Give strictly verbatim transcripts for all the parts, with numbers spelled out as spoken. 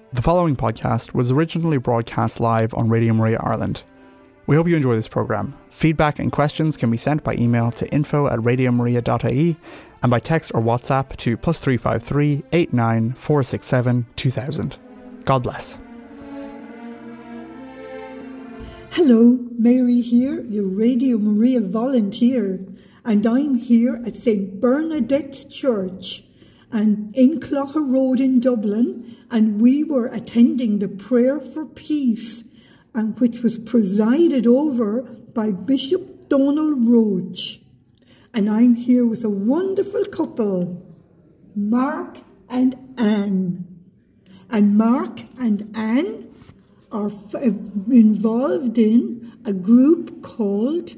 The following podcast was originally broadcast live on Radio Maria Ireland. We hope you enjoy this programme. Feedback and questions can be sent by email to info at radiomaria.ie and by text or WhatsApp to plus three five three, eight nine, four six seven, two thousand. God bless. Hello, Mary here, your Radio Maria volunteer, and I'm here at Saint Bernadette's Church and in Clogher Road in Dublin, and we were attending the Prayer for Peace, and which was presided over by Bishop Donald Roach. And I'm here with a wonderful couple, Mark and Anne. And Mark and Anne are f- involved in a group called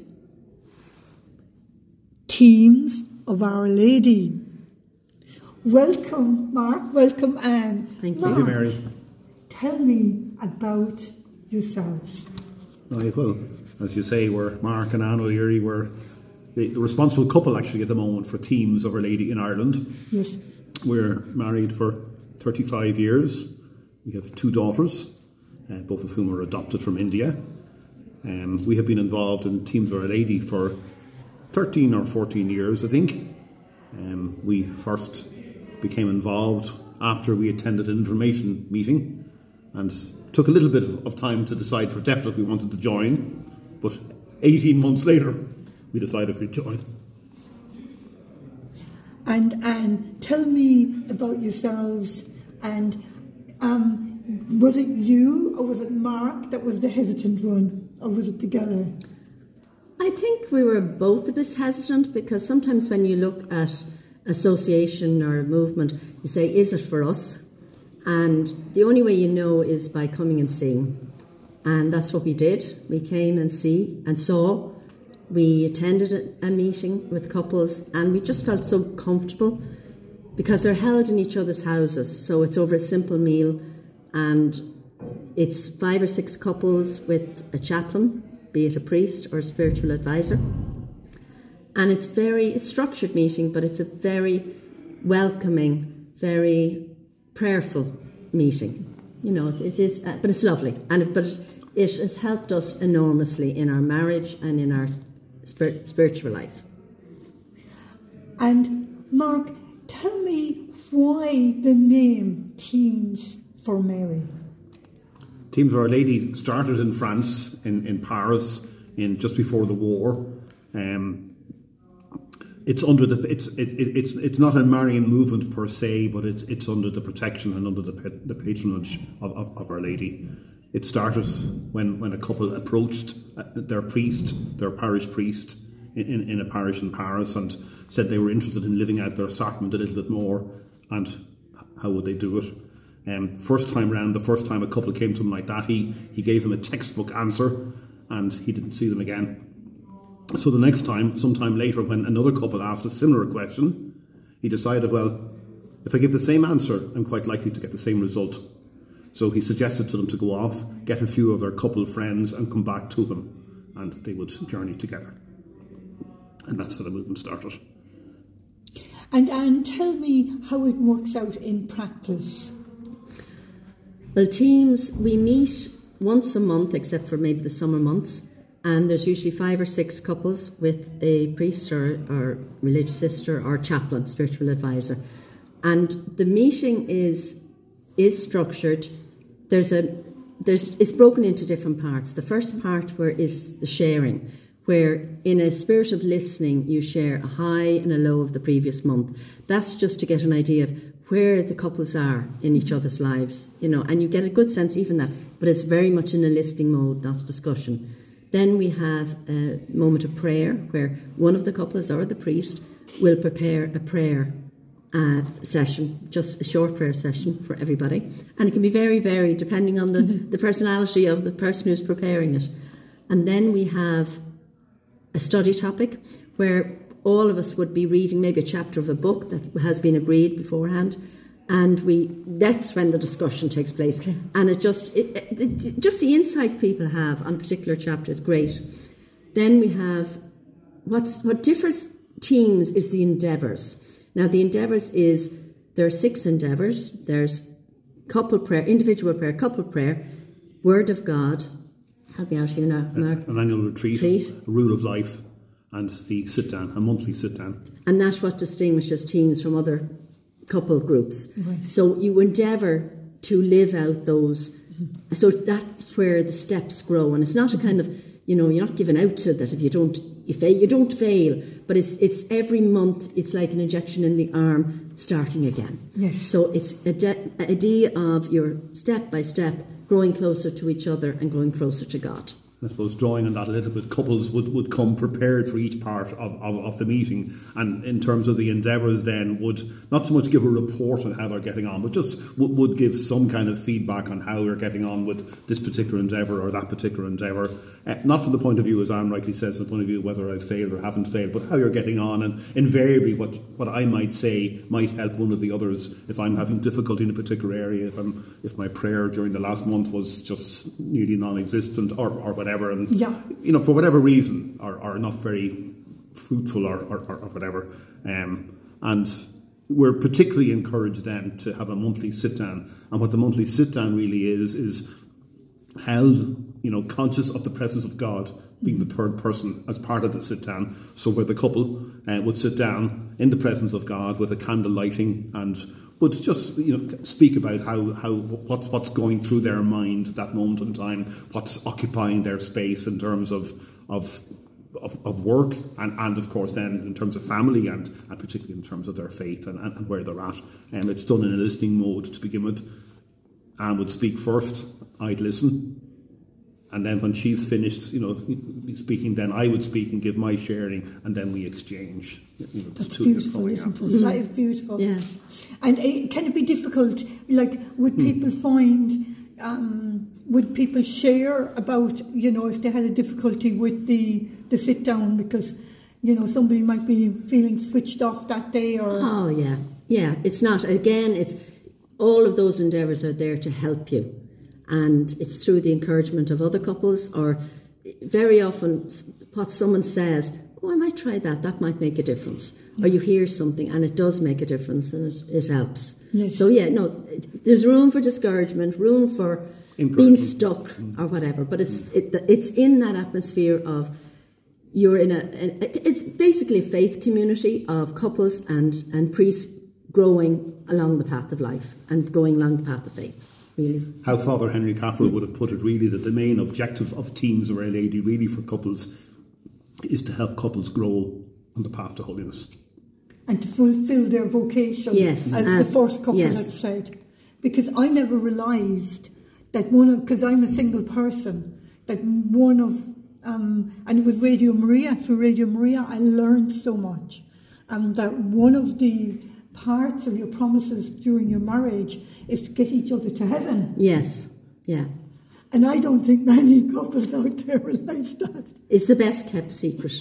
Teams of Our Lady. Welcome, Mark. Welcome, Anne. Thank you. Mark, Thank you, Mary. Tell me about yourselves. Right, well, as you say, we're Mark and Anne O'Leary. We're the, the responsible couple, actually, at the moment for Teams of Our Lady in Ireland. Yes. We're married for thirty-five years. We have two daughters, uh, both of whom are adopted from India. Um, we have been involved in Teams of Our Lady for thirteen or fourteen years, I think. Um, we first became involved after we attended an information meeting and took a little bit of, of time to decide for definite we wanted to join, but eighteen months later we decided we'd join. And Anne, tell me about yourselves, and um, was it you or was it Mark that was the hesitant one, or was it together? I think we were both a bit hesitant, because sometimes when you look at association or movement, you say, is it for us? And the only way you know is by coming and seeing. And that's what we did. We came and see and saw. We attended a, a meeting with couples, and we just felt so comfortable because they're held in each other's houses. So it's over a simple meal, and it's five or six couples with a chaplain, be it a priest or a spiritual advisor. And it's very it's structured meeting, but it's a very welcoming, very prayerful meeting. You know, it, it is, uh, but it's lovely. And it, but it, it has helped us enormously in our marriage and in our spir- spiritual life. And Mark, tell me why the name Teams for Mary. Teams of Our Lady started in France, in, in Paris, in just before the war. Um, it's under the it's it, it, it's it's not a Marian movement per se, but it's it's under the protection and under the the patronage of, of, of Our Lady. It started when, when a couple approached their priest, their parish priest, in, in, in a parish in Paris, and said they were interested in living out their sacrament a little bit more, and how would they do it? Um, first time round, the first time a couple came to him like that, he, he gave them a textbook answer, and he didn't see them again. So the next time, sometime later, when another couple asked a similar question, he decided, well, if I give the same answer, I'm quite likely to get the same result. So he suggested to them to go off, get a few of their couple friends, and come back to him, and they would journey together. And that's how the movement started. And Anne, tell me how it works out in practice. Well, Teams, we meet once a month, except for maybe the summer months, and there's usually five or six couples with a priest or, or religious sister or chaplain, spiritual advisor. And the meeting is is structured. There's a there's it's broken into different parts. The first part where is the sharing, where in a spirit of listening you share a high and a low of the previous month. That's just to get an idea of where the couples are in each other's lives, you know, and you get a good sense even that, but it's very much in a listening mode, not a discussion. Then we have a moment of prayer where one of the couples or the priest will prepare a prayer uh, session, just a short prayer session for everybody. And it can be very varied depending on the, the personality of the person who's preparing it. And then we have a study topic where all of us would be reading maybe a chapter of a book that has been agreed beforehand, and we that's when the discussion takes place. Okay. And it just it, it, just the insights people have on a particular chapter is great. Then we have what's what differs teams is the endeavours. Now the endeavours is there are six endeavours. There's couple prayer, individual prayer, couple prayer, Word of God. Help me out here now, Mark. An annual retreat, retreat, a rule of life, and the sit-down, a monthly sit-down. And that's what distinguishes teens from other couple groups. Right. So you endeavour to live out those. Mm-hmm. So that's where the steps grow. And it's not a kind of, you know, you're not giving out to that if you don't, you fail, you don't fail. But it's it's every month, it's like an injection in the arm, starting again. Yes. So it's a de- idea of your step by step growing closer to each other and growing closer to God. I suppose drawing on that a little bit, couples would, would come prepared for each part of, of, of the meeting, and in terms of the endeavours then would not so much give a report on how they're getting on, but just would, would give some kind of feedback on how we're getting on with this particular endeavour or that particular endeavour. Uh, not from the point of view, as Anne rightly says, from the point of view whether I've failed or haven't failed, but how you're getting on, and invariably what, what I might say might help one of the others if I'm having difficulty in a particular area, if I'm if my prayer during the last month was just nearly non-existent or, or whatever. And yeah. you know, for whatever reason, are, are not very fruitful or, or, or whatever. Um, and we're particularly encouraged then to have a monthly sit-down. And what the monthly sit-down really is, is held, you know, conscious of the presence of God, being the third person as part of the sit-down. So where the couple uh, would sit down in the presence of God with a candle lighting and would just, you know, speak about how, how what's what's going through their mind at that moment in time, what's occupying their space in terms of of of, of work, and, and of course then in terms of family, and, and particularly in terms of their faith and, and, and where they're at. And um, it's done in a listening mode to begin with. Anne would speak first, I'd listen. And then when she's finished, you know, speaking, then I would speak and give my sharing, and then we exchange. You know, That's beautiful, isn't it? Mm. That is beautiful. Yeah. And it, can it be difficult? Like, would people mm. find, um, would people share about, you know, if they had a difficulty with the, the sit down, because, you know, somebody might be feeling switched off that day, or... Oh, yeah. Yeah, it's not. Again, it's all of those endeavours are there to help you. And it's through the encouragement of other couples, or very often what someone says, oh, I might try that, that might make a difference. Yeah. Or you hear something and it does make a difference, and it, it helps. Yes. So yeah, no, there's room for discouragement, room for being stuck or whatever, but it's it, it's in that atmosphere of you're in a, a, it's basically a faith community of couples and, and priests growing along the path of life and growing along the path of faith. Really. How Father Henry Caffrell would have put it, really, that the main objective of Teams of Our Lady, really, for couples, is to help couples grow on the path to holiness. And to fulfil their vocation, yes, as, as the first couple yes. had said. Because I never realised that one of, because I'm a single person, that one of, um, and it was Radio Maria, through Radio Maria I learned so much. And that one of the parts of your promises during your marriage is to get each other to heaven. Yes, yeah. And I don't think many couples out there realise that. It's the best kept secret.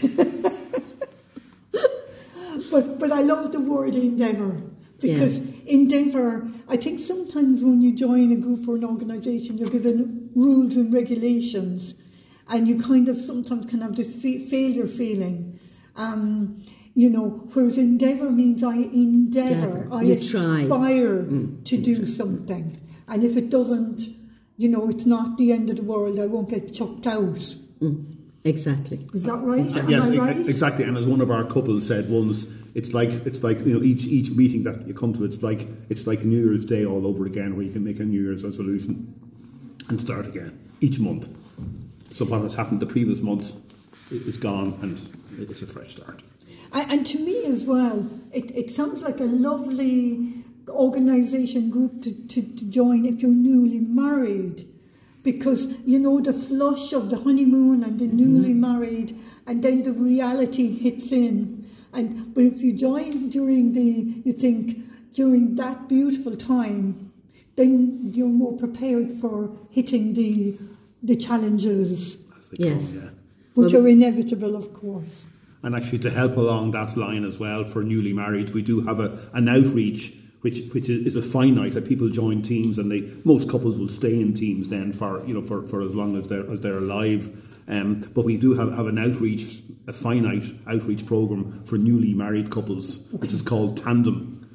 but but I love the word endeavour, because yeah. endeavour, I think sometimes when you join a group or an organisation, you're given rules and regulations, and you kind of sometimes can have this fa- failure feeling. Um, You know, whereas endeavour means I endeavour, endeavour. I you aspire mm. to do something. And if it doesn't, you know, it's not the end of the world, I won't get chucked out. Mm. Exactly. Is that right? Uh, Am yes, I right? exactly. And as one of our couples said once, it's like it's like you know each each meeting that you come to, it's like it's like New Year's Day all over again, where you can make a New Year's resolution and start again each month. So what has happened the previous month is gone, and it's a fresh start. And to me as well, it, it sounds like a lovely organisation group to, to, to join if you're newly married. Because, you know, the flush of the honeymoon and the newly mm-hmm. married, and then the reality hits in. And but if you join during the, you think, during that beautiful time, then you're more prepared for hitting the the challenges. Yes. Come, yeah. Which well, are inevitable, of course. And actually, to help along that line as well, for newly married, we do have a, an outreach, which which is a finite. That people join teams, and they most couples will stay in teams then for you know for, for as long as they're as they're alive. Um, but we do have, have an outreach, a finite outreach program for newly married couples, okay. which is called Tandem.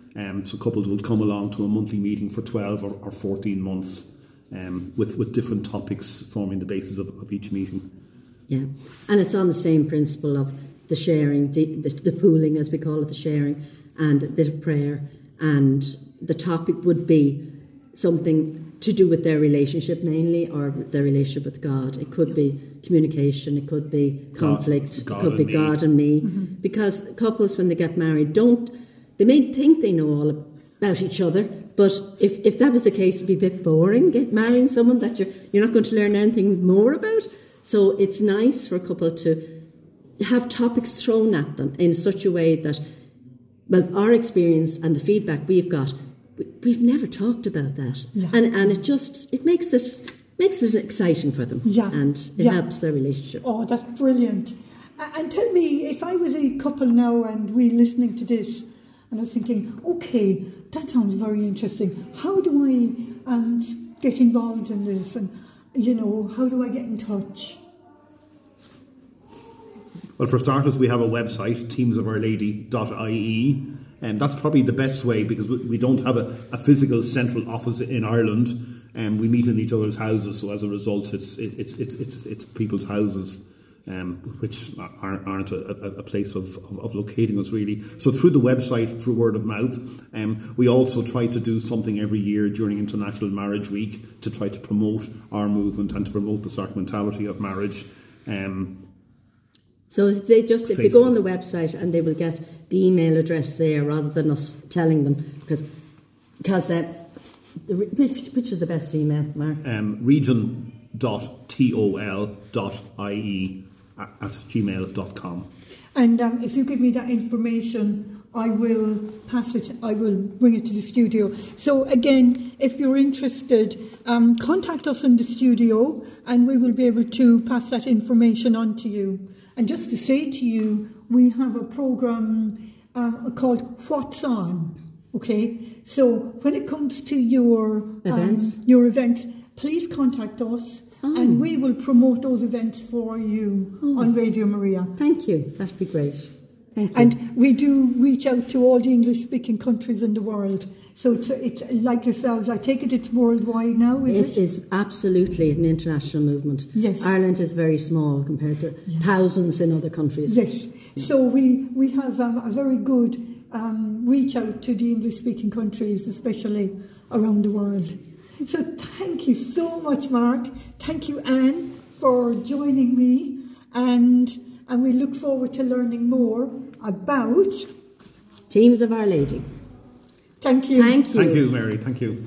Um, so couples would come along to a monthly meeting for twelve or, or fourteen months um, with, with different topics forming the basis of, of each meeting. Yeah, and it's on the same principle of the sharing, the, the, the pooling, as we call it, the sharing, and a bit of prayer. And the topic would be something to do with their relationship mainly, or their relationship with God. It could be communication, it could be conflict, God, it could be me. God and me. Mm-hmm. Because couples, when they get married, don't, they may think they know all about each other, but if, if that was the case, it'd be a bit boring, get marrying someone that you're, you're not going to learn anything more about. So it's nice for a couple to have topics thrown at them in such a way that, well, our experience and the feedback we've got, we've never talked about that. Yeah. And and it just, it makes it makes it exciting for them. Yeah. And it Yeah. helps their relationship. Oh, that's brilliant. A- And tell me, if I was a couple now and we listening to this, and I was thinking, okay, that sounds very interesting. How do I um, get involved in this? And, you know, how do I get in touch? Well, for starters, we have a website, teams of our lady dot I E, and that's probably the best way because we we don't have a, a physical central office in Ireland, and we meet in each other's houses. So as a result, it's it, it's it's it's it's people's houses, um, which aren't, aren't a, a, a place of, of, of locating us really. So through the website, through word of mouth, um, we also try to do something every year during International Marriage Week to try to promote our movement and to promote the sacramentality of marriage. Um, So if they just if they go on the website and they will get the email address there rather than us telling them, because because uh, the, which, which is the best email, Mark? Um, region dot tol dot I E at, at gmail dot com. And um, if you give me that information, I will pass it, I will bring it to the studio. So again, if you're interested, um, contact us in the studio and we will be able to pass that information on to you. And just to say to you, we have a programme uh, called What's On, okay? So when it comes to your Events. um, your events, please contact us Oh. and we will promote those events for you Oh. on Radio Maria. Thank you. That'd be great. Thank you. And we do reach out to all the English-speaking countries in the world. So it's, it's like yourselves, I take it it's worldwide now, is It it? is absolutely an international movement. Yes. Ireland is very small compared to thousands in other countries. Yes. So we, we have um, a very good um, reach out to the English-speaking countries, especially around the world. So thank you so much, Mark. Thank you, Anne, for joining me. And, and we look forward to learning more about... Teams of Our Lady. Thank you. Thank you. Thank you, Mary. Thank you.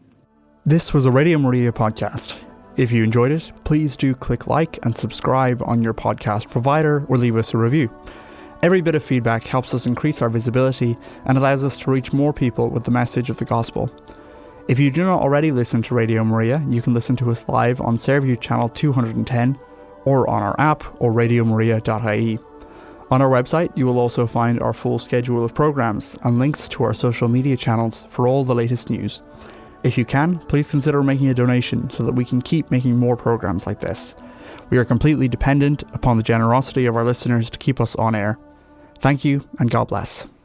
This was a Radio Maria podcast. If you enjoyed it, please do click like and subscribe on your podcast provider or leave us a review. Every bit of feedback helps us increase our visibility and allows us to reach more people with the message of the gospel. If you do not already listen to Radio Maria, you can listen to us live on Sairview Channel two hundred ten or on our app or radio maria dot I E. On our website, you will also find our full schedule of programs and links to our social media channels for all the latest news. If you can, please consider making a donation so that we can keep making more programs like this. We are completely dependent upon the generosity of our listeners to keep us on air. Thank you and God bless.